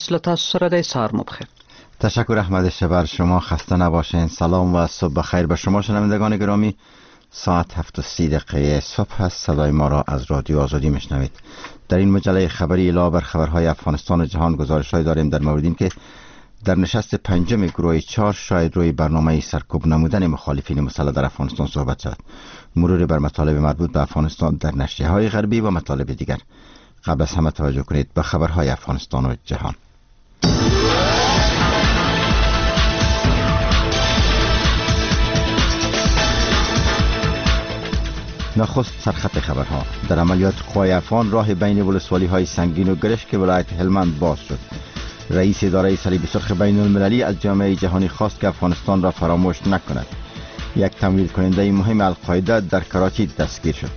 تاسو سره د سهار مو بخیر. تشکر احمد شبر، شما خسته نباشین. سلام و صبح بخیر به شما شنوندگان گرامی. ساعت 7:30 صبح است. صدای ما را از رادیو آزادی میشنوید. در این مجله خبری علاوه بر خبرهای افغانستان و جهان گزارش‌های داریم در مورد این که در نشست پنجم گروه 4 شاید روی برنامه سرکوب نمودن مخالفین مسلح در افغانستان صحبت شود. مرور بر مطالب مربوط به افغانستان در نشریه‌های غربی و مطالب دیگر. قبل از همه توجه کنید به خبرهای افغانستان و جهان. نخست سرخط خبرها. در عملیات قوای افغان راه بین ولسوالی‌های سنگین و گرشک ولایت هلمند باز شد. رئیس اداره صلیب سرخ بین المللی از جامعه جهانی خواست که افغانستان را فراموش نکند. یک تمویل کننده مهم القاعده در کراچی دستگیر شد.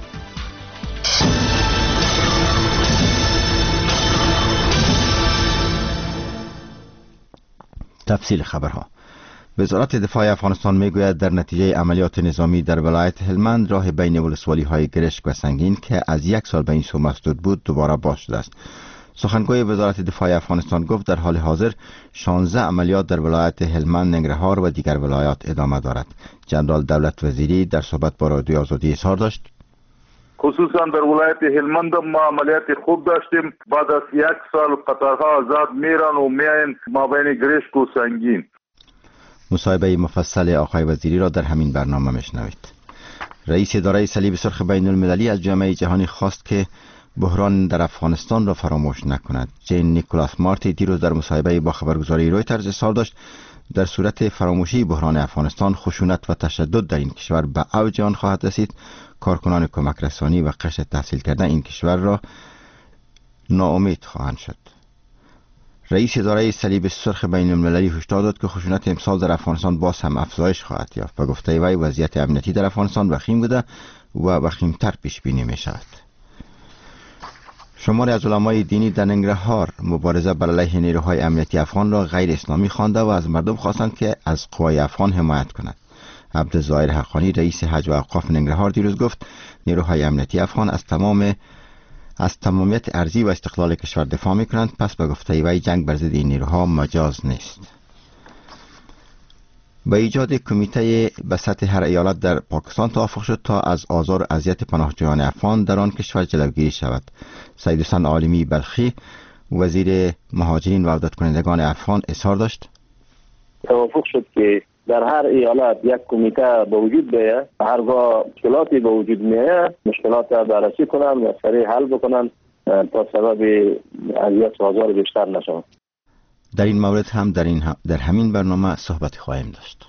تفصیل خبرها. وزارت دفاع افغانستان میگوید در نتیجه عملیات نظامی در ولایت هلمند راه بین ولسوالی‌های گرشک و سنگین که از 1 سال به این سو مسدود بود دوباره باز شده است. سخنگوی وزارت دفاع افغانستان گفت در حال حاضر 16 عملیات در ولایت هلمند، ننگرهار و دیگر ولایات ادامه دارد. جنرال دولت وزیری در صحبت با رادیو آزادی اظهار داشت خصوصا در ولایت هلمند ما عملیات خوب داشتیم. بعد از 1 سال قطارها آزاد میرن و میاین مابین گرشک و سنگین. مصاحبه مفصل آقای وزیری را در همین برنامه میشنوید. رئیس اداره صلیب سرخ بین المللی از جامعه جهانی خواست که بحران در افغانستان را فراموش نکند. جین نیکولاس مارتی دیروز در مصاحبه با خبرگزاری رویترز اظهار داشت در صورت فراموشی بحران افغانستان خشونت و تشدد در این کشور به اوج آن خواهد رسید. کارکنان کمک رسانی و قشر تحصیل کرده این کشور را ناامید خواهند شد. رئیس اداره صلیب سرخ بین المللی هشدار داد که خشونت امسال در افغانستان باز هم افزایش خواهد یافت. به گفته وی وضعیت امنیتی در افغانستان وخیم بوده و وخیمتر پیش بینی می شود. شماری از علمای دینی در ننگرهار مبارزه بر علیه نیروهای امنیتی افغان را غیر اسلامی خوانده و از مردم خواستند که از قوای افغان حمایت کنند. عبدالظاهر حقانی رئیس حج و اوقاف ننگرهار دیروز گفت نیروهای امنیتی افغان از تمامیت ارضی و استقلال کشور دفاع می کنند. پس به گفته وی جنگ بر ضد این نیروها مجاز نیست. با ایجاد کمیته به سطح هر ایالت در پاکستان توافق شد تا از آزار و اذیت پناهجویان افغان در آن کشور جلوگیری شود. سید حسین عالمی بلخی وزیر مهاجرین و عودت کنندگان افغان اظهار داشت توافق شد که در هر ایالت یک کمیته به وجود بیاید. هرگاه مشکلاتی به وجود میاد مشکلات را بررسی کنند و سریع حل بکنند تا سبب اذیت و آزار بیشتر نشود. در این مورد هم در همین برنامه صحبت خواهیم داشت.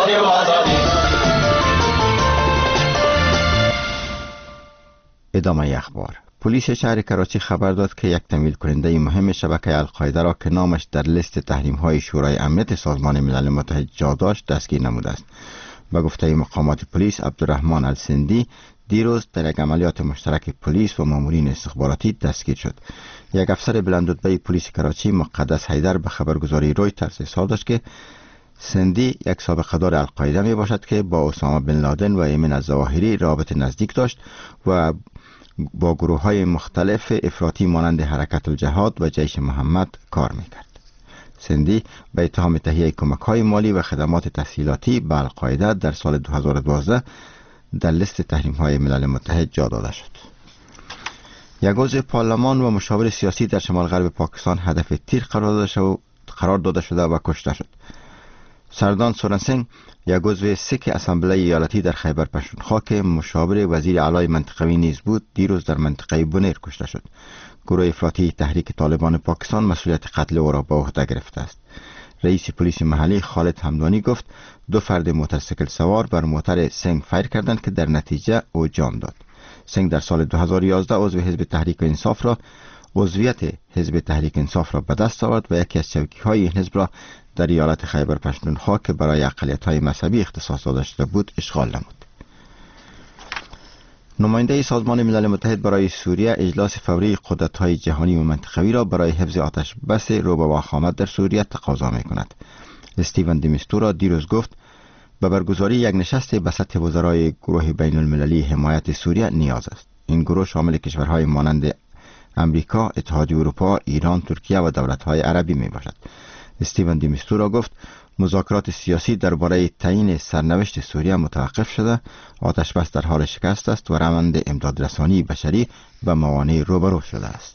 ادامه اخبار. پلیس شهر کراچی خبر داد که یک تمویل کننده مهم شبکه القاعده را که نامش در لیست تحریم‌های شورای امنیت سازمان ملل متحد جا داشت دستگیر نموده است. به گفته مقامات پلیس عبدالرحمن السندی دیروز در یک عملیات مشترک پلیس و مامورین استخباراتی دستگیر شد. یک افسر بلندرتبه پلیس کراچی مقدس حیدر به خبرگزاری رویترز اظهار داشت که سندی یک سابقه دار القاعده می باشد که با اسامه بن لادن و ایمن الظواهری رابطه نزدیک داشت و با گروه های مختلف افراطی مانند حرکت الجهاد و جیش محمد کار میکرد. سندی به اتهام تهیه کمک های مالی و خدمات تسهیلاتی به القاعده در سال 2012 در لیست تحریم های ملل متحد جا داده شد. یک عضو پارلمان و مشاور سیاسی در شمال غرب پاکستان هدف تیر قرار داده شده و کشته شد. سردان سورنسنگ یک عضو سیک اسامبله ایالتی در خیبر پختونخوا که مشاور وزیر اعلی منطقوی نیز بود دیروز در منطقه بونیر کشته شد. گروه افراطی تحریک طالبان پاکستان مسئولیت قتل او را به عهده گرفته است. رئیس پلیس محلی خالد حمدانی گفت 2 فرد موتورسیکل سوار بر موتر سنگ فایر کردند که در نتیجه او جان داد. سنگ در سال 2011 عضویت حزب تحریک انصاف را به دست آورد و یکی از چوکی‌های این حزب را در ایالت خیبر پختونخوا که برای اقلیت‌های مذهبی اختصاص داده شده بود اشغال نمود. نماینده سازمان ملل متحد برای سوریه اجلاس فوری قدرت‌های جهانی و منطقوی را برای حفظ آتش بس رو به وخامت در سوریه تقاضا می‌کند. استیون دمیستورا دیروز گفت به برگزاری یک نشست به سطح وزرای گروه بین المللی حمایت سوریه نیاز است. این گروه شامل کشورهای مانند امریکا، اتحادیه اروپا، ایران، ترکیه و دولت‌های عربی میباشد. استیون دی میستورا گفت مذاکرات سیاسی درباره تعیین سرنوشت سوریه متوقف شده، آتش بس در حال شکست است و روند امدادرسانی بشری و موانع روبرو شده است.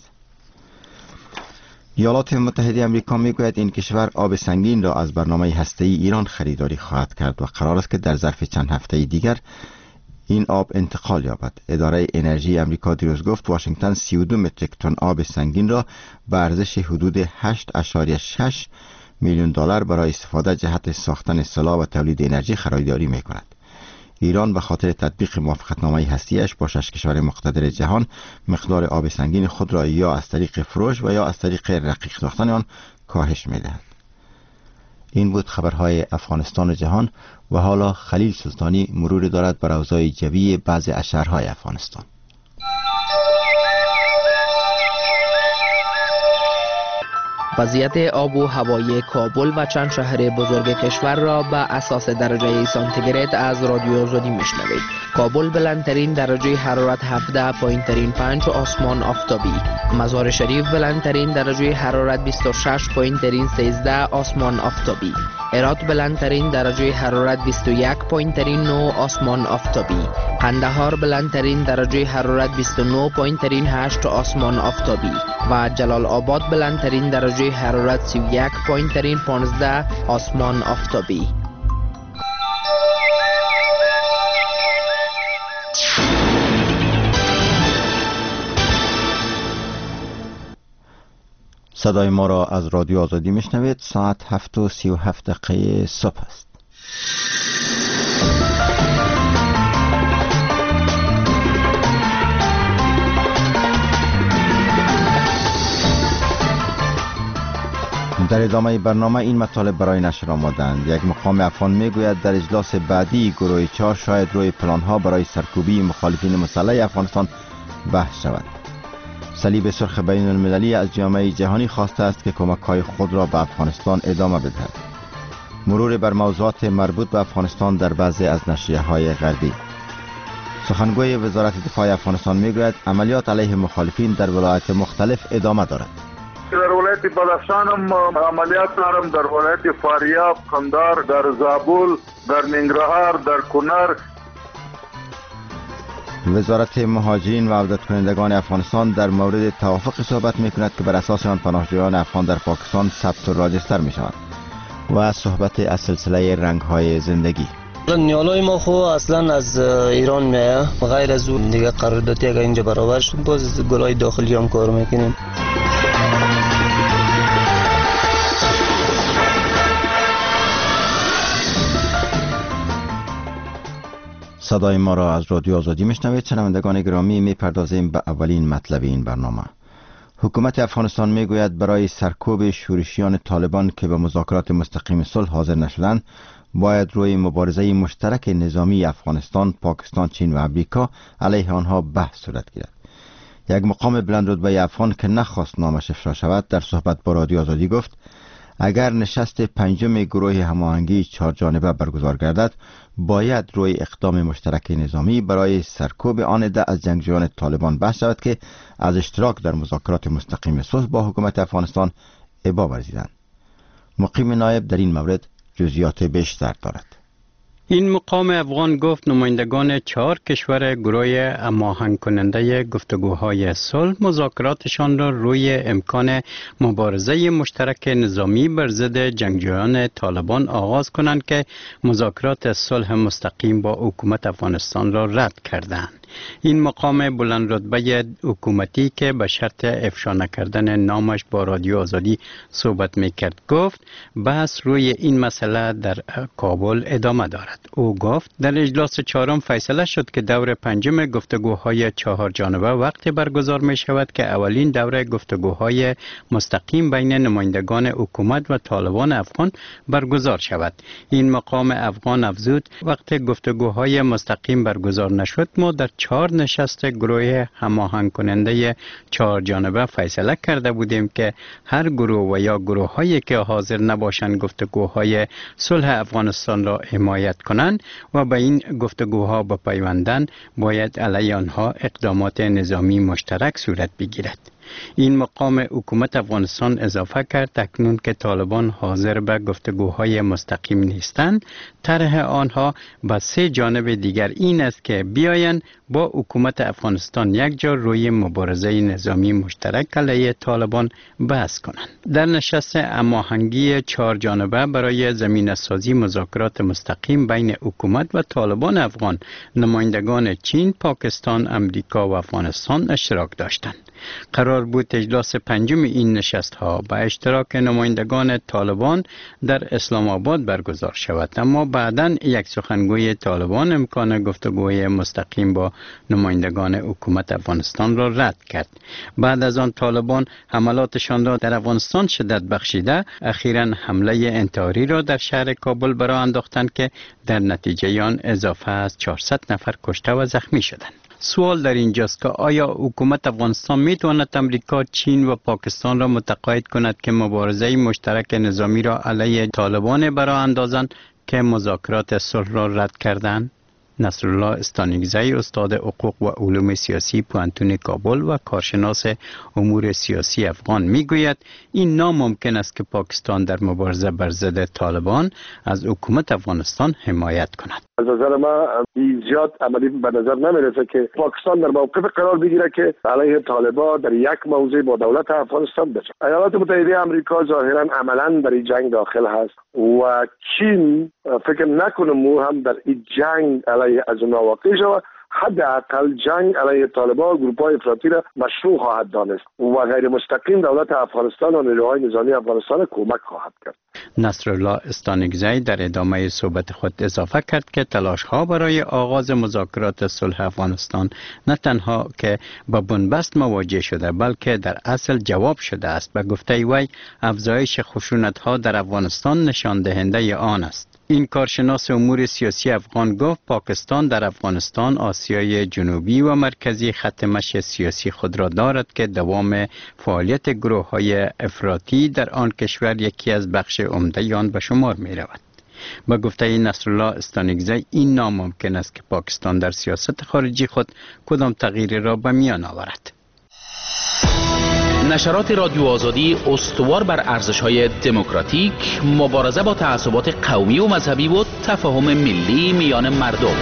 ایالات متحده آمریکا میگوید این کشور آب سنگین را از برنامه هسته‌ای ایران خریداری خواهد کرد و قرار است که در ظرف چند هفته دیگر این آب انتقال یابد. اداره انرژی آمریکا دیروز گفت واشنگتن 32 متریک تن آب سنگین را به ارزش حدود 8.6 میلیون دلار برای استفاده جهت ساختن سلاح و تولید انرژی خریداری می‌کند. ایران به خاطر تطبیق موافقتنامه هستی‌اش با 6 کشور مقتدر جهان مقدار آب سنگین خود را یا از طریق فروش و یا از طریق رقیق ساختن آن کاهش می‌دهد. این بود خبرهای افغانستان و جهان و حالا خلیل سلطانی مرور دارد بر اوضاع جوی بعضی از شهرهای افغانستان. وضعیت آب و هوایی کابل و چند شهر بزرگ کشور را به اساس درجه سانتیگراد از رادیو آزادی میشنوید. کابل بلندترین درجه حرارت 17، پایینترین 5 و آسمان آفتابی. مزار شریف بلندترین درجه حرارت 26، پایینترین 13 آسمان آفتابی. هرات بلندترین درجه حرارت 21، پایینترین 9 آسمان آفتابی. قندهار بلندترین درجه حرارت 29، پایینترین 8 آسمان آفتابی و جلال آباد بلندترین درجه حرارت 31، پایینترین 15 آسمان آفتابی. صدای ما را از رادیو آزادی میشنوید. ساعت 7:37 صبح است. در ادامه برنامه این مطالب برای نشر آمدند. یک مقام افغان میگوید در اجلاس بعدی گروه 4 شاید روی پلانها برای سرکوبی مخالفین مسلح افغانستان بحث شود. صلیب سرخ بین المللی از جامعه جهانی خواسته است که کمک‌های خود را به افغانستان ادامه بدهد. مرور بر موضوعات مربوط به افغانستان در بعضی از نشریه‌های غربی. سخنگوی وزارت دفاع افغانستان میگوید عملیات علیه مخالفین در ولایات مختلف ادامه دارد. در ولایت بدخشان هم عملیات دارم، در ولایت فاریاب، قندهار، در زابل، در ننگرهار، در کنر. وزارت مهاجرین و عودت کنندگان افغانستان در مورد توافق صحبت میکند که بر اساس آن پناهجویان افغان در پاکستان ثبت و راجستر میشوند و صحبت از سلسله رنگ‌های زندگی. نیالای ما خو اصلا از ایران میایه، غیر از اون دیگه قراردادی اگه اینجا برابر شد باز گلای داخلی هم کار میکنیم. صدای ما را از رادیو آزادی میشنوید. شنوندگان گرامی، میپردازیم به اولین مطلب این برنامه. حکومت افغانستان میگوید برای سرکوب شورشیان طالبان که به مذاکرات مستقیم صلح حاضر نشدند باید روی مبارزه مشترک نظامی افغانستان، پاکستان، چین و امریکا علیه آنها بحث صورت گیرد. یک مقام بلندرتبه افغان که نخواست نامش افشا شود در صحبت با رادیو آزادی گفت اگر نشست پنجم گروه هماهنگی 4 جانبه برگزار گردد باید روی اقدام مشترک نظامی برای سرکوب آن عده از جنگجویان طالبان بحث شود که از اشتراک در مذاکرات مستقیم صلح با حکومت افغانستان ابا ورزیدند. مقیم نایب در این مورد جزئیات بیشتر دارد. این مقام افغان گفت نمایندگان 4 کشور گروه هماهنگ کننده گفتگوهای صلح مذاکراتشان را روی امکان مبارزه مشترک نظامی بر ضد جنگجویان طالبان آغاز کنند که مذاکرات صلح مستقیم با حکومت افغانستان را رد کردند. این مقام بلند رتبه حکومتی که به شرط افشا نکردن نامش با رادیو آزادی صحبت میکرد گفت بحث روی این مسئله در کابل ادامه دارد. او گفت در اجلاس 4 فیصله شد که دور 5 گفتگوهای 4 جانبه وقتی برگزار می شود که اولین دوره گفتگوهای مستقیم بین نمایندگان حکومت و طالبان افغان برگزار شود. این مقام افغان افزود وقتی گفتگوهای مستقیم برگزار نشد ما در 4 نشست گروه هماهنگ کننده 4 جانبه فیصله کرده بودیم که هر گروه و یا گروه هایی که حاضر نباشند گفتگوهای صلح افغانستان را حمایت کنند و به این گفتگوها بپیوندند باید علیه آنها اقدامات نظامی مشترک صورت بگیرد. این مقام حکومت افغانستان اضافه کرد اکنون که طالبان حاضر به گفتگوهای مستقیم نیستند، طرح آنها با 3 جانب دیگر این است که بیایند با حکومت افغانستان یک جا روی مبارزه نظامی مشترک علیه طالبان بحث کنند. در نشست هماهنگی 4 جانبه برای زمینه‌سازی مذاکرات مستقیم بین حکومت و طالبان افغان، نمایندگان چین، پاکستان، امریکا و افغانستان اشتراک داشتند. قرار بود اجلاس 5 این نشست ها با اشتراک نمایندگان طالبان در اسلام آباد برگزار شود، اما بعداً یک سخنگوی طالبان امکان گفتگوی مستقیم با نمایندگان حکومت افغانستان را رد کرد. بعد از آن طالبان حملاتشان را در افغانستان شدت بخشیده، اخیراً حمله انتحاری را در شهر کابل برآ انداختند که در نتیجه آن اضافه از 400 نفر کشته و زخمی شدند. سوال در اینجاست که آیا حکومت افغانستان میتواند امریکا، چین و پاکستان را متقاعد کند که مبارزه مشترک نظامی را علیه طالبان برآ اندازند که مذاکرات صلح را رد کردند؟ نصرالله استانگزی، استاد حقوق و علوم سیاسی پوهنتون کابل و کارشناس امور سیاسی افغان میگوید این ناممکن است که پاکستان در مبارزه بر ضد طالبان از حکومت افغانستان حمایت کند. از نظر ما زیاد عملی به نظر نمیرسه که پاکستان در موقف قرار بگیره که علیه طالبان در یک موضع با دولت افغانستان بشه. ایالات متحده آمریکا ظاهرا عملا در این جنگ داخل هست و چین فکر نکنم او هم در این جنگ علیه از اونها واقع شود. حداقل جنگ علیه طالبان و گروه‌های افراطی را مشروع خواهد دانست و غیر مستقیم دولت افغانستان و نیروهای نظامی افغانستان کمک خواهد کرد. نصرالله استانگزی در ادامه صحبت خود اضافه کرد که تلاش‌ها برای آغاز مذاکرات صلح افغانستان نه تنها که با بنبست مواجه شده بلکه در اصل جواب شده است. به گفته وی افزایش خشونت‌ها در افغانستان نشان دهنده آن است. این کارشناس امور سیاسی افغان گفت پاکستان در افغانستان، آسیای جنوبی و مرکزی خط مشی سیاسی خود را دارد که دوام فعالیت گروه‌های افراطی در آن کشور یکی از بخش عمده آن به شمار می رود. با گفته نصرالله استانگزی این ناممکن است که پاکستان در سیاست خارجی خود کدام تغییری را به میان آورد. نشرات رادیو آزادی استوار بر ارزش‌های دموکراتیک، مبارزه با تعصبات قومی و مذهبی و تفاهم ملی میان مردم.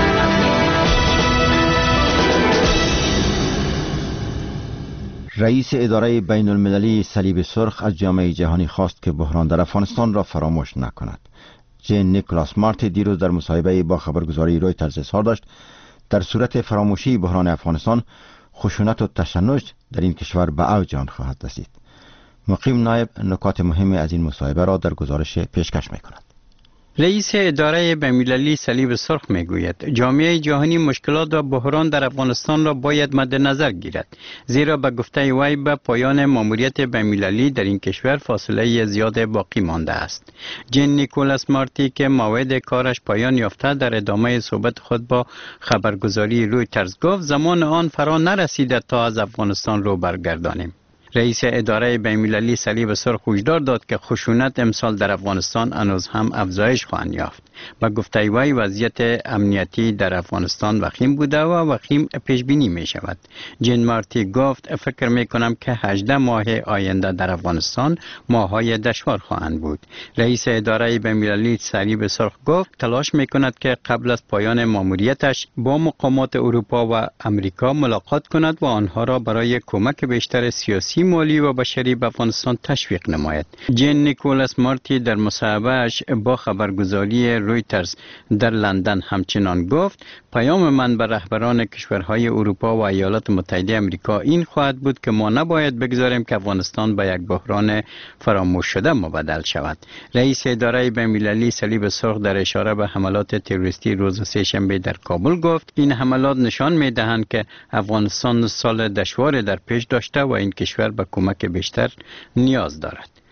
رئیس اداره بین المللی صلیب سرخ از جامعه جهانی خواست که بحران در افغانستان را فراموش نکند. جین نیکلاس مارتی دیروز در مصاحبه با خبرگزاری رویترز اظهار داشت در صورت فراموشی بحران افغانستان، خشونت و تشنج در این کشور به اوج آن خواهد رسید. مقیم نایب نکات مهمی از این مصاحبه را در گزارش پیشکش می‌کند. رئیس اداره بین‌المللی صلیب سرخ میگوید جامعه جهانی مشکلات و بحران در افغانستان را باید مد نظر گیرد، زیرا به گفته وی به پایان ماموریت بین‌المللی در این کشور فاصله زیاد باقی مانده است. جین نیکولاس مارتی که موعد کارش پایان یافته در ادامه صحبت خود با خبرگزاری رویترز گفت زمان آن فرا نرسیده تا از افغانستان رو برگردانیم. رئیس اداره بین‌المللی صلیب سرخ هشدار داد که خشونت امسال در افغانستان هنوز هم افزایش خواهد یافت. با گفته وی وضعیت امنیتی در افغانستان وخیم بوده و وخیم پیش بینی می شود. جین مارتی گفت فکر می کنم که 18 ماه آینده در افغانستان ماه‌های دشوار خواهند بود. رئیس اداره بین‌المللی صلیب سرخ گفت تلاش می کند که قبل از پایان ماموریتش با مقامات اروپا و امریکا ملاقات کند و آنها را برای کمک بیشتر سیاسی، مالی و بشری به افغانستان تشویق نماید. جین نیکولاس مارتی در مصاحبه‌اش با خبرگزاری رویترز در لندن همچنان گفت پیام من به رهبران کشورهای اروپا و ایالات متحده آمریکا این خواهد بود که ما نباید بگذاریم که افغانستان به یک بحران فراموش شده مبدل شود. رئیس اداره بین‌المللی صلیب سرخ در اشاره به حملات تروریستی روز سه‌شنبه در کابل گفت این حملات نشان می‌دهند که افغانستان سال دشوار در پیش داشته و این کشور به کمک بیشتر نیاز دارد.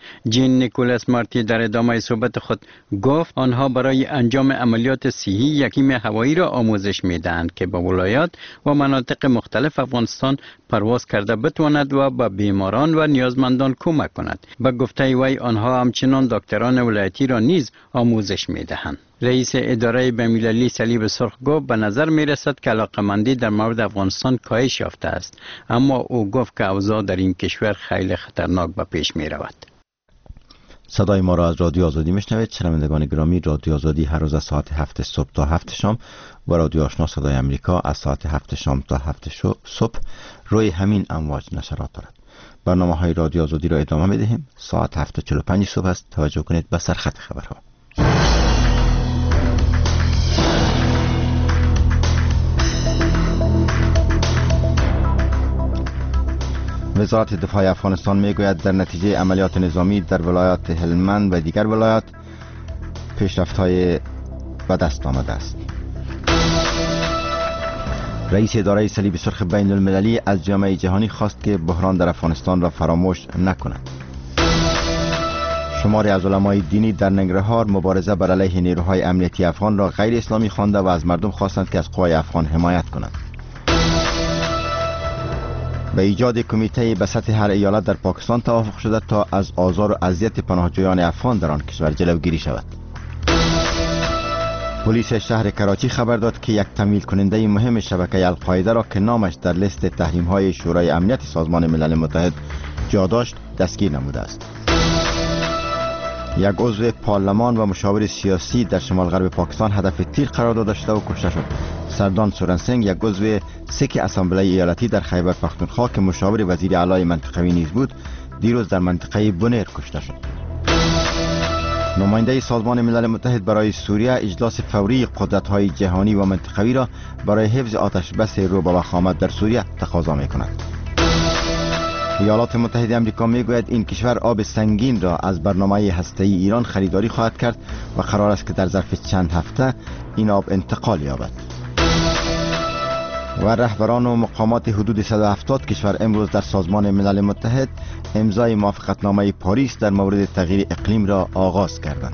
جین نیکولاس مارتی در ادامه صحبت خود گفت آنها برای انجام عملیات صحی یکیم هوایی را آموزش میدهند که به ولایات و مناطق مختلف افغانستان پرواز کرده بتواند و به بیماران و نیازمندان کمک کند. به گفته وی آنها همچنان دکتران ولایتی را نیز آموزش میدهند. رئیس اداره بین‌المللی صلیب سرخ گفت به نظر می رسد که علاقمندی در مورد افغانستان کاهش یافته است، اما او گفت که اوضاع در این کشور خیلی خطرناک به پیش می رود. صدای ما را از رادیو آزادی میشنوید. شنوندگان گرامی، رادیو آزادی هر روز از ساعت 7 صبح تا 7 شام و رادیو آشنا صدای امریکا از ساعت 7 شام تا 7 صبح روی همین امواج نشرات دارد. برنامه های رادیو آزادی را ادامه می دهیم. ساعت 7:45 صبح است. توجه کنید به سرخط خبرها. وزارت دفاع افغانستان میگوید در نتیجه عملیات نظامی در ولایات هلمند و دیگر ولایات پیشرفت‌های به دست آمده است. رئیس اداره صلیب سرخ بین المللی از جامعه جهانی خواست که بحران در افغانستان را فراموش نکند. شماری از علمای دینی در ننگرهار مبارزه بر علیه نیروهای امنیتی افغان را غیر اسلامی خوانده و از مردم خواستند که از قوای افغان حمایت کنند. به ایجاد کمیته به سطح هر ایالت در پاکستان توافق شده تا از آزار و اذیت پناهجویان افغان در آن کشور جلوگیری شود. پلیس شهر کراچی خبر داد که یک تمویل کننده مهم شبکه القاعده را که نامش در لیست تحریم‌های شورای امنیت سازمان ملل متحد جا داشت دستگیر نموده است. یک عضو پارلمان و مشاور سیاسی در شمال غرب پاکستان هدف تیر قرار داده شده و کشته شد. سردان سورن سنگ، یک عضو سیک اسامبله ایالتی در خیبر پختونخوا که مشاور وزیر اعلی منطقوی نیز بود، دیروز در منطقه بونیر کشته شد. نماینده سازمان ملل متحد برای سوریه اجلاس فوری قدرت‌های جهانی و منطقوی را برای حفظ آتش بس رو به وخامت در سوریه تقاضا می‌کند. ایالات متحده آمریکا میگوید این کشور آب سنگین را از برنامه هسته‌ای ایران خریداری خواهد کرد و قرار است که در ظرف چند هفته این آب انتقال یابد. و رهبران و مقامات حدود 170 کشور امروز در سازمان ملل متحد امضای موافقتنامه پاریس در مورد تغییر اقلیم را آغاز کردند.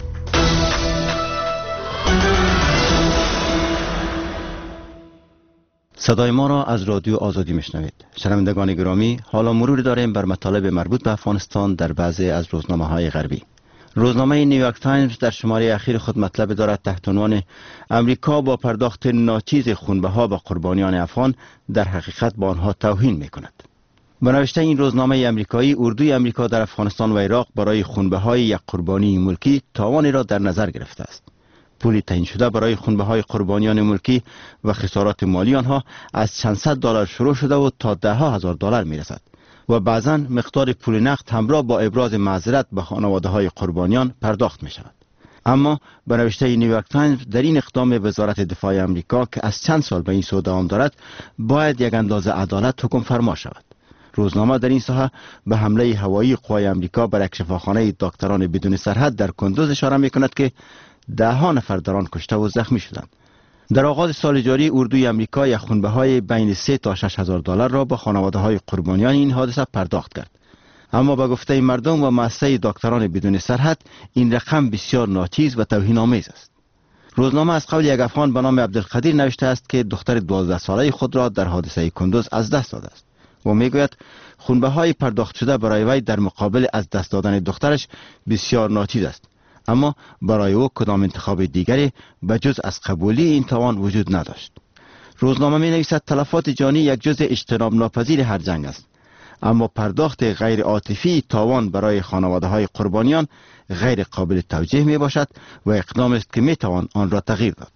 صدای ما را از رادیو آزادی میشنوید. شنوندگان گرامی، حالا مرور داریم بر مطالب مربوط به افغانستان در بعضی از روزنامه‌های غربی. روزنامه نیویورک تایمز در شماره اخیر خود مطلب دارد تحت عنوان امریکا با پرداخت ناچیز خونبها به قربانیان افغان در حقیقت با آنها توهین می‌کند. به نوشته این روزنامه امریکایی، اردوی امریکا در افغانستان و عراق برای خونبهای یک قربانی ملکی تاوانی را در نظر گرفته است. پولی تعیین شده برای خونبهای قربانیان ملکی و خسارات مالی آنها از چند صد دلار شروع شده و تا ده‌ها هزار دلار می‌رسد و بعضاً مقدار پول نقد همراه با ابراز معذرت به خانواده‌های قربانیان پرداخت می‌شود. اما به نوشته نیویورک تایمز در این اقدام وزارت دفاع آمریکا که از چند سال به این سو دوام دارد باید یک اندازه عدالت حکم فرما شود. روزنامه در این ساحه به حمله هوایی قوای آمریکا بر یک شفاخانه دکتران بدون سرحد در کندوز اشاره می‌کند که ده‌ها نفر در آن کشته و زخمی شدند. در آغاز سال جاری اردوی آمریکا یک خونبهای بین 3 تا 6 هزار دلار را به خانواده‌های قربانیان این حادثه پرداخت کرد. اما به گفته مردم و مؤسسه دکتران بدون سرحد این رقم بسیار ناچیز و توهین‌آمیز است. روزنامه از قول یک افغان به نام عبدالقدیر نوشته است که دختر 12 ساله خود را در حادثه کندوز از دست داده است و میگوید خونبهای پرداخت شده برای وی در مقابل از دست دادن دخترش بسیار ناچیز است، اما برای او کدام انتخاب دیگری به جز از قبولی این توان وجود نداشت. روزنامه می نویسد تلفات جانی یک جزء اجتناب ناپذیر هر جنگ است، اما پرداخت غیر عاطفی تاوان برای خانواده های قربانیان غیر قابل توجیه می باشد و اقدام است که می توان آن را تغییر داد.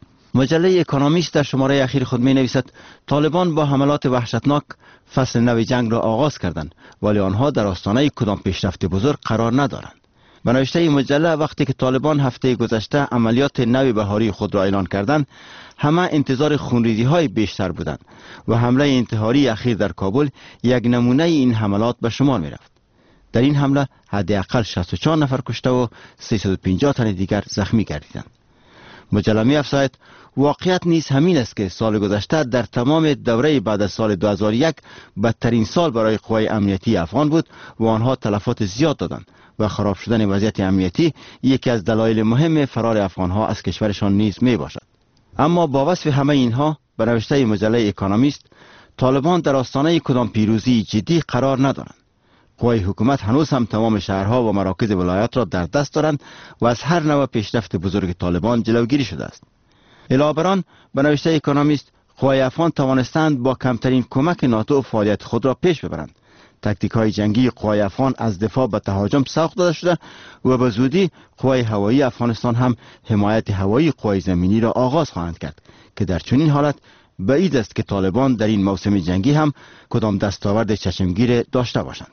مجله اکونومیست در شماره اخیر خود می نویسد طالبان با حملات وحشتناک فصل نو جنگ را آغاز کردند، ولی آنها در آستانه کدام پیشرفت بزرگ قرار ندارند. به نوشته این مجله وقتی که طالبان هفته گذشته عملیات نو بهاری خود را اعلان کردند، همه انتظار خونریزی های بیشتر بودند و حمله انتحاری اخیر در کابل یک نمونه این حملات به شمار می رفت. در این حمله حداقل 64 نفر کشته و 350 تن دیگر زخمی گردیدند. مجلمی افزاید واقعیت نیز همین است که سال گذشته در تمام دوره بعد از سال 2001 بدترین سال برای قوای امنیتی افغان بود و آنها تلفات زیاد دادند و خراب شدن وضعیت امنیتی یکی از دلایل مهم فرار افغانها از کشورشان نیز می باشد. اما با وصف همه اینها به نوشته مجله اکونومیست، طالبان در آستانه کدام پیروزی جدی قرار ندارند. قوای حکومت هنوز هم تمام شهرها و مراکز ولایات را در دست دارند و از هر نوع پیشرفت بزرگ طالبان جلوگیری شده است. علاوه بر آن به نوشته اکونومیست، قوای افغان توانستند با کمترین کمک ناتو فعالیت خود را پیش ببرند. تاکتیک های جنگی قوای افغان از دفاع به تهاجم سوق داده شده و به زودی قوای هوایی افغانستان هم حمایت هوایی قوای زمینی را آغاز خواهند کرد که در چنین حالت بعید است که طالبان در این موسم جنگی هم کدام دستاورد چشمگیر داشته باشند.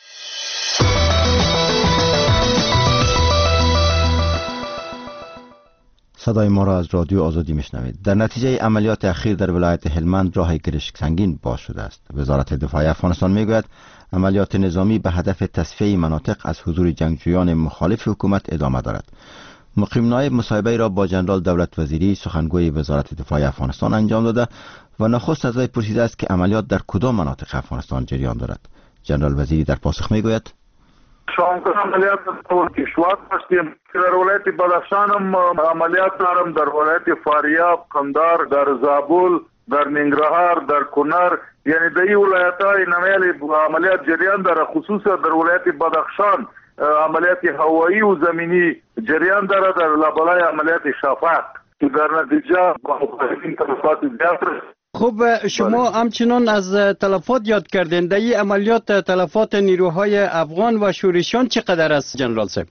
صدای ما را از رادیو آزادی میشنوید. در نتیجه عملیات اخیر در ولایت هلمند راه گرشک سنگین باز شده است. وزارت دفاع افغانستان میگوید عملیات نظامی به هدف تصفیه مناطق از حضور جنگجویان مخالف حکومت ادامه دارد. مقیم نایب مصاحبه را با جنرال دولت وزیری سخنگوی وزارت دفاع افغانستان انجام داده و نخست از وی پرسیده است که عملیات در کدام مناطق افغانستان جریان دارد. جنرال وزیری در پاسخ میگوید شامل عملیات در کشور داشتیم. در ولایت بدخشان هم عملیات دارم، در ولایت فاریاب، قندار، در زابل، در ننگرهار، در کنر، یعنی در این ولایت‌های نمیل عملیات جریان داره. خصوصا در ولایت بدخشان عملیات هوایی و زمینی جریان داره در لابلای عملیات شفاق که در نتیجه با مخالفین تلفات زیاد رسید. خب شما همچنان از تلفات یاد کردین. در این عملیات تلفات نیروهای افغان و شورشیان چقدر است جنرال صاحب؟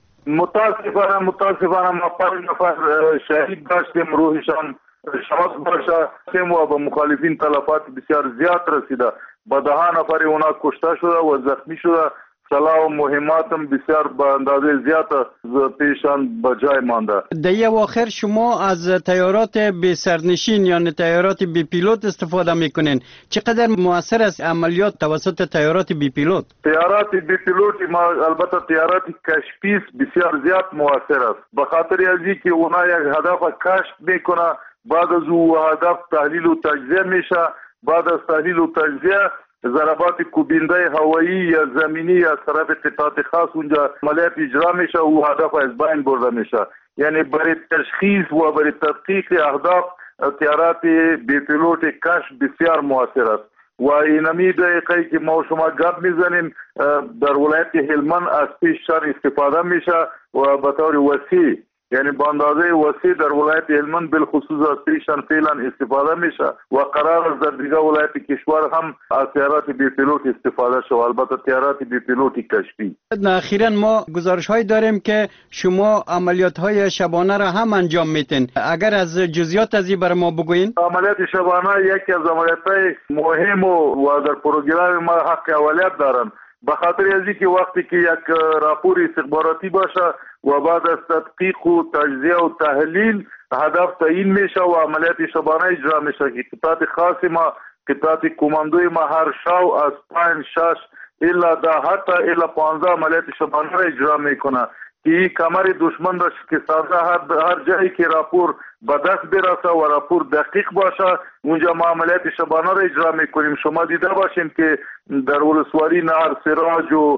متاسفانه ما 5 نفر شهید داشتیم، روحشان شاد باشه و به مخالفین تلفات بسیار زیاد رسیده. به 10 نفر اونا کشته شده و زخمی شده. سلاح و مهمات هم بسیار به اندازه زیاد پیشان به جای مانده. در اواخر شما از تیارات بی سرنشین یعنی تیارات بی پیلوت استفاده میکنین. چقدر مؤثر است عملیات توسط تیارات بی پیلوت؟ تیارات بی پیلوت البته تیارات کشفی بسیار زیاد مؤثر است، به خاطر از اینکه اونا یک هدف کشف میکنه، بعد از او هدف تحلیل و تجزیه میشه، بعد از تحلیل و تجزیه ضربات کوبنده هوایی یا زمینی یا طرف قطعات خاص اونجا عملیات اجرا میشه و هدف از بین برده میشه. یعنی برای تشخیص و برای تحقیق اهداف تیارات بی پیلوت کشف بسیار مؤثر است و اینمی دقیقه که ما شما گپ میزنیم در ولایت هلمند از پیشتر استفاده میشه و به طور وسیع، یعنی با اندازه وسیع در ولایت هلمند بالخصوص از پیشن فعلا استفاده میشه و قرار است در دیگر ولایت کشور هم از تیارات بی پیلوت استفاده شود، البته تیارات بی پیلوت کشفی. اخیراً ما گزارش هایی داریم که شما عملیات های شبانه را هم انجام میتین. اگر از جزئیات از این برای ما بگوین. عملیات شبانه یکی از عملیات های مهم و در پروگرام ما حق اولیت دارن، به خاطر از اینکه وقتی که یک راپور استخباراتی باشه و بعد از تدقیق و تجزیه و تحلیل هدف تعیین میشه و عملیات شبانه اجرا میشه که قطعات خاص ما، قطعات کماندوی ما هر شو از 5 6 الا 10 حتی الا 15 عملیات شبانه را اجرا میکنه که کمر دشمن را شکستانده هر جایی که راپور به دست برسه و راپور دقیق باشه اونجا ما عملیات شبانه را اجرا میکنیم. شما دیده باشین که در ولسوالی نهر سراج و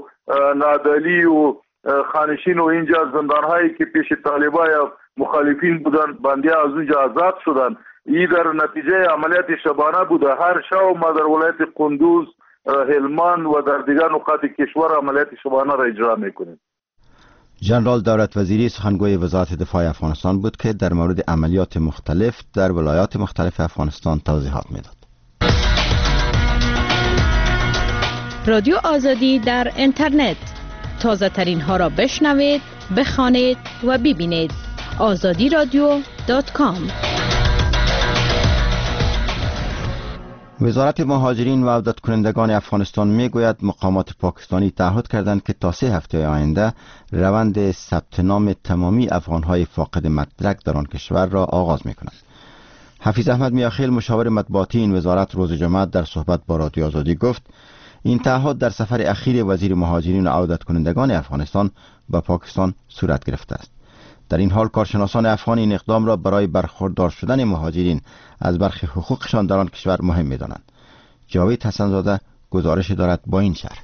نادلی و خانشین و اینجا زندانهایی که پیش طالبان یا مخالفین بودن بندیان از اونجا آزاد شدن، این در نتیجه عملیات شبانه بوده. هر شب ما در ولایت قندوز، هلمند و در دیگر نقاط کشور عملیات شبانه را اجرا میکنیم. جنرال دولت وزیری سخنگوی وزارت دفاع افغانستان بود که در مورد عملیات مختلف در ولایات مختلف افغانستان توضیحات میداد. رادیو آزادی در اینترنت، تازه ترین ها را بشنوید، بخوانید و ببینید. azadiradio.com. وزارت مهاجرین و عودت کنندگان افغانستان میگوید مقامات پاکستانی تعهد کردند که تا 3 هفته آینده روند ثبت نام تمامی افغانهای فاقد مدرک در آن کشور را آغاز میکنند. حفیظ احمد میاخیل مشاور مطبوعاتی این وزارت روز جمعه در صحبت با رادیو آزادی گفت این تعهد در سفر اخیر وزیر مهاجرین و عودت کنندگان افغانستان به پاکستان صورت گرفته است. در این حال کارشناسان افغان این اقدام را برای برخوردار شدن مهاجرین از برخی حقوقشان در آن کشور مهم می‌دانند. جاوید حسن‌زاده گزارش دارد با این شرح.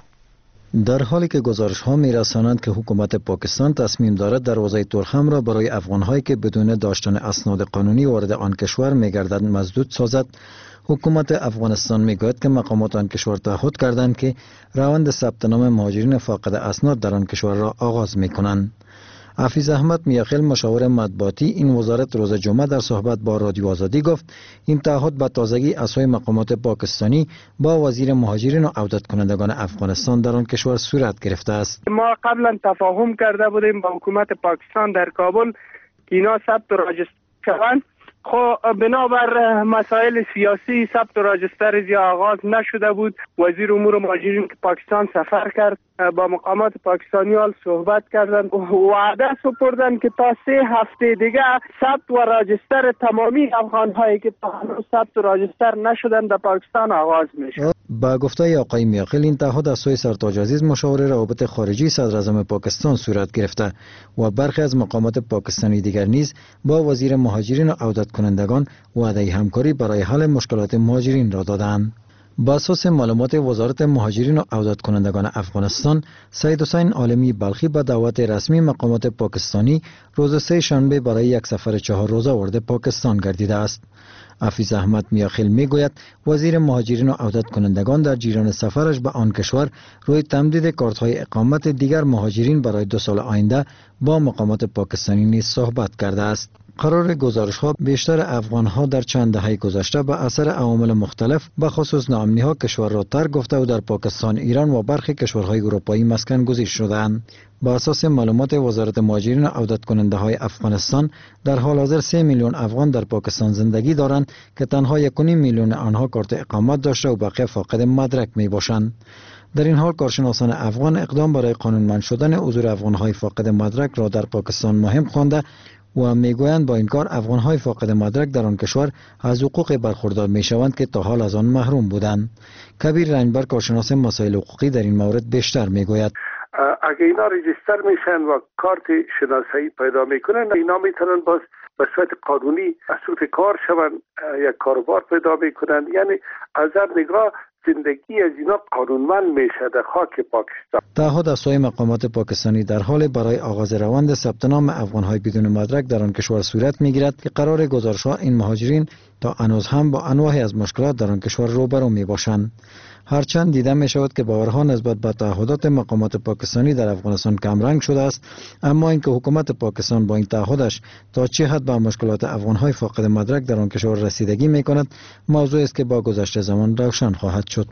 در حالی که گزارش ها می رسانند که حکومت پاکستان تصمیم دارد دروازه ترخم را برای افغان هایی که بدون داشتن اسناد قانونی وارد آن کشور می گردند مسدود سازد، حکومت افغانستان می گوید که مقامات آن کشور تعهد کردند که روند ثبت نام مهاجرین فاقد اسناد در آن کشور را آغاز می کنند. حفیظ احمد میاخیل مشاور مطبوعاتی این وزارت روز جمعه در صحبت با رادیو آزادی گفت این تعهد به تازگی از سوی مقامات پاکستانی با وزیر مهاجرین و عودت کنندگان افغانستان در آن کشور صورت گرفته است. ما قبلا تفاهم کرده بودیم با حکومت پاکستان در کابل که اینا ثبت و راجستر شوند. خب بنابر مسائل سیاسی ثبت و راجستر زیاد آغاز نشده بود. وزیر امور مهاجرین که پاکستان سفر کرد با مقامات پاکستانی حال صحبت کردن و وعده سپردن که تا 3 هفته دیگه ثبت و راجستر تمامی افغان هایی که تا هنوز ثبت و راجستر نشدن در پاکستان آغاز میشه. با گفته آقای میاخیل این تعهد از سوی سرتاج عزیز مشاور روابط خارجی صدر اعظم پاکستان صورت گرفته و برخی از مقامات پاکستانی دیگر نیز با وزیر مهاجرین و عودت کنندگان وعده همکاری برای حل مشکلات مهاجرین را دادند. با اساس معلومات وزارت مهاجرین و عودت کنندگان افغانستان، سید حسین عالمی بلخی به دعوت رسمی مقامات پاکستانی روز 3 شنبه برای یک سفر 4 روزه وارد پاکستان گردیده است. حفیظ احمد میاخیل میگوید وزیر مهاجرین و عودت کنندگان در جریان سفرش به آن کشور روی تمدید کارت‌های اقامت دیگر مهاجرین برای 2 سال آینده با مقامات پاکستانی نیز صحبت کرده است. قرار گزارش‌ها بیشتر افغان‌ها در چند دهه گذشته به اثر عوامل مختلف به خصوص ناامنی‌ها کشور را ترک گفته و در پاکستان، ایران و برخی کشورهای اروپایی مسکن گزین شدند. با اساس معلومات وزارت مهاجرین و عودت کننده های افغانستان، در حال حاضر 3 میلیون افغان در پاکستان زندگی دارند که تنها 1.5 میلیون آنها کارت اقامت داشته و بقیه فاقد مدرک می باشند. در این حال کارشناسان افغان اقدام برای قانونمند شدن حضور افغان‌های فاقد مدرک را در پاکستان مهم خوانده و میگویند با این کار افغان‌های فاقد مدرک در آن کشور از حقوق برخوردار میشوند که تا حال از آن محروم بودند. کبیر رنجبر کارشناس مسائل حقوقی در این مورد بیشتر میگوید اگه اینا رجیستر میشن و کارت شناسایی پیدا میکنن، اینا میتونن باز به صورت قانونی مصروف کار شون، یک کاروبار پیدا میکنن. یعنی از هر نگاه زندگی از اینا قانونمند میشه در خاک پاکستان. تعهد از سوی مقامات پاکستانی در حال برای آغاز روند ثبت نام افغان‌های بدون مدرک در آن کشور صورت میگیرد که قرار گزارش‌ها این مهاجرین تا هنوز هم با انواعی از مشکلات در آن کشور روبرو میباشند. هرچند دیده می شود که باورها نسبت به تعهدات مقامات پاکستانی در افغانستان کمرنگ شده است، اما اینکه حکومت پاکستان با این تعهدش تا چه حد به مشکلات افغان‌های فاقد مدرک در آن کشور رسیدگی می کند موضوعی است که با گذشت زمان روشن خواهد شد.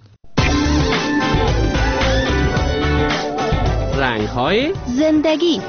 رنگ‌های زندگی.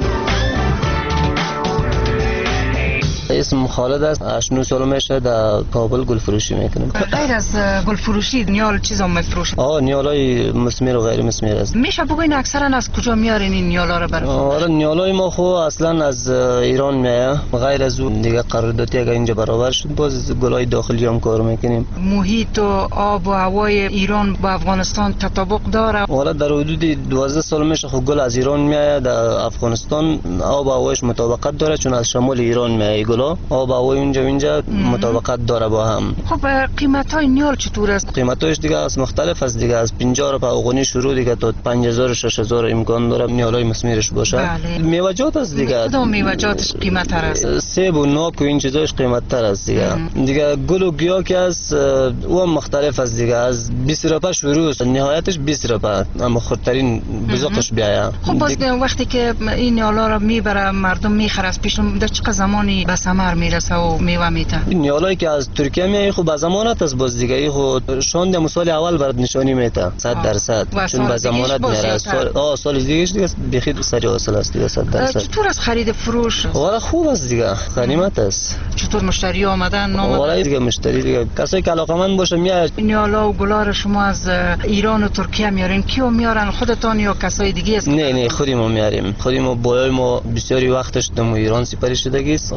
اسم خالد است. 8 سال میشه در کابل گل فروشی میکنم. غیر از گل فروشی نیال چیزا میفروشید؟ نیالای مسمر و غیر مسمر است. میشه بگوین اکثرا از کجا میارین این نیالا رو برای؟ آره نیالای ما خو اصلا از ایران میاد. غیر از اون دیگه قراردادی اگه اینجا برابر شد باز گلای داخلی هم کار میکنیم. محیط و آب و هوای ایران با افغانستان تطابق داره؟ والا در حدود 12 سال میشه خو گل از ایران میاد در افغانستان. آب و هوایش مطابقت داره چون از شمال ایران میاد. آب و هوای اینجا مطابقت داره با هم. خب قیمت‌های نیال چطور است؟ قیمت‌هاش دیگه از مختلف است دیگه، از 50 روپیه افغانی شروع دیگه تا 5000 6000 امکان داره نیالای مسمیرش باشه. بله. میوه‌جات است دیگه. کدام میوه‌جاتش قیمت‌تر است؟ سیب و ناک و این چیزاش قیمت‌تر است دیگه. دیگه گل و گیاه که از او هم مختلف است دیگه، از 20 روپیه شروع است نهایتش 20 روپیه، اما خودترین بزاقش بیاید. خب باز وقتی که این نیالا رو میبره مردم میخره از پیشم در چه زمانی به ثمر میرسه و میوه میده؟ این نیالایی که از ترکیه میای خب به ضمانت است باز دیگه، خود شاند سال اول برات نشانی میده 100% چون به ضمانت میره. سال دیگه بخید سری حاصل است دیگه 100%. چطور از خرید فروش؟ والا خوب است دیگه، غنیمت است. چطور مشتری آمدن نامدن؟ والا دیگه مشتری دیگه کسایی که علاقمند باشه میاد. نیالا و گلا شما از ایران و ترکیه میارین؟ کیو میارن، خودتان یا کسای دیگه است؟ نه خودمون میاریم. خودمون بایای ما بسیاری وقتش دم ایران سپری شدگی است. خودش میره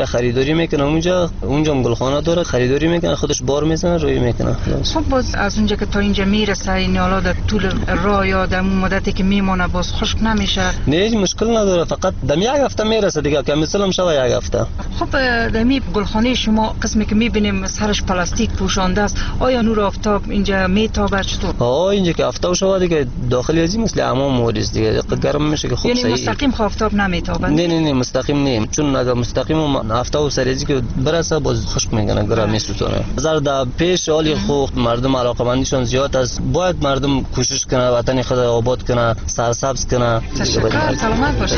میره خریداری میکنه اونجا گلخانه داره، خریداری میکنه، خودش بار میزنه روی میکنه. خب باز از اونجا که تا اینجا میرسه این حالا در طول راه یا در مدتی که میمونه باز خشک نمیشه؟ نه هیچ مشکل نداره، فقط دم یک هفته میرسه دیگه که مثلا شوه یک هفته. خب دمی گلخانه شما قسمی که میبینیم سرش پلاستیک پوشانده است، آیا نور آفتاب اینجا میتابه چطور؟ اینجا که آفتاب شوه دیگه داخلی ازی مثل حمام موریز دیگه گرم میشه که خوب یعنی صحیح. مستقیم آفتاب نمیتابه؟ نه مستقیم نه، چون اگه مستقیم آفتاب سریزی که برسه باز خشک میکنه، گرم میسوزونه. نظر در پیش حالی خوب مردم علاقمندیشون زیاد است، باید مردم کوشش کنه وطن خود آباد کنه، سرسبز کنه. تشکر، سلامت باشید.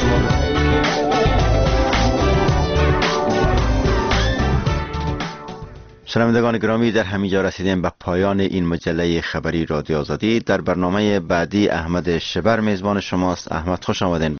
شنوندگان گرامی، در همینجا رسیدیم به پایان این مجله خبری رادیو آزادی. در برنامه بعدی احمد شبر میزبان شماست. احمد خوش آمدین.